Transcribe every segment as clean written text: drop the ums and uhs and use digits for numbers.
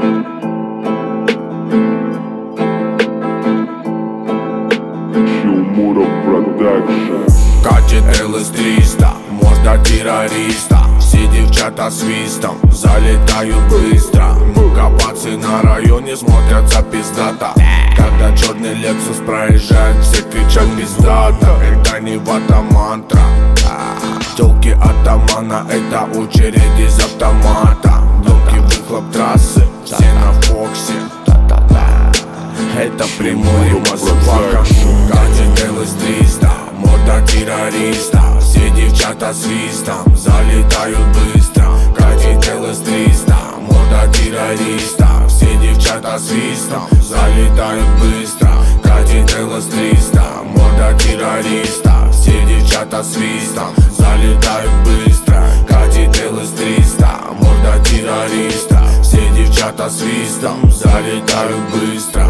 Катит ЛС-300, морда террориста. Все девчата свистом залетают быстро. Ну-ка, пацы на районе смотрятся пиздато. Когда черный Лексус проезжает, все кричат пиздато. Это не вата-мантра. Тёлки атамана, это очередь из автомата. Громкий выхлоп трассы, все на Фоксе. Это прямой мазафака. Катит ЛС-300, морда террориста. Все девчата свистом залетают быстро. Катит ЛС-300, морда террориста. Все девчата свистом залетают быстро. Катит ЛС-300, морда террориста. Все девчата свистом залетают быстро. Катит ЛС-300, морда террориста. Все девчата свистом залетают быстро.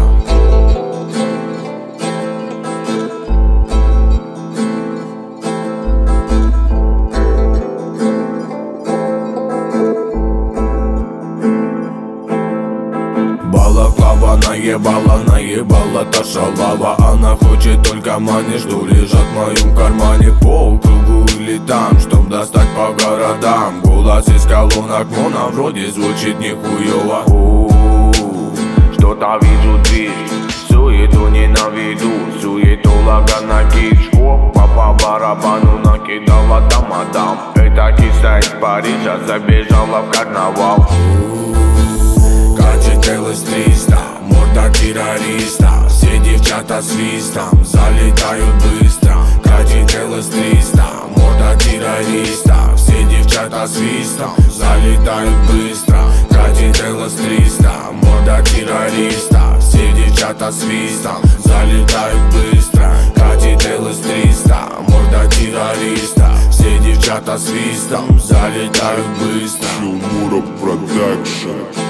Балаклава наебала та шалава. Она хочет только мани, что лежат в моем кармане. По кругу или там, чтоб достать по городам. Голос из колонок моно вроде звучит нихуёво. Что-то вижу движ, суету ненавиду. Суетолога на киш. Опа, по барабану накидала тамадам. Это киса из Парижа забежала в карнавал. Катит ЛС-300, морда террориста. Все девчата свистом залетают быстро. Катит ЛС-300, морда террориста. Все девчата свистом залетают быстро. Катит ЛС-300, морда террориста. Все девчата свистом залетают быстро. Катит ЛС-300, морда террориста. Все девчата свистом залетают быстро. Production.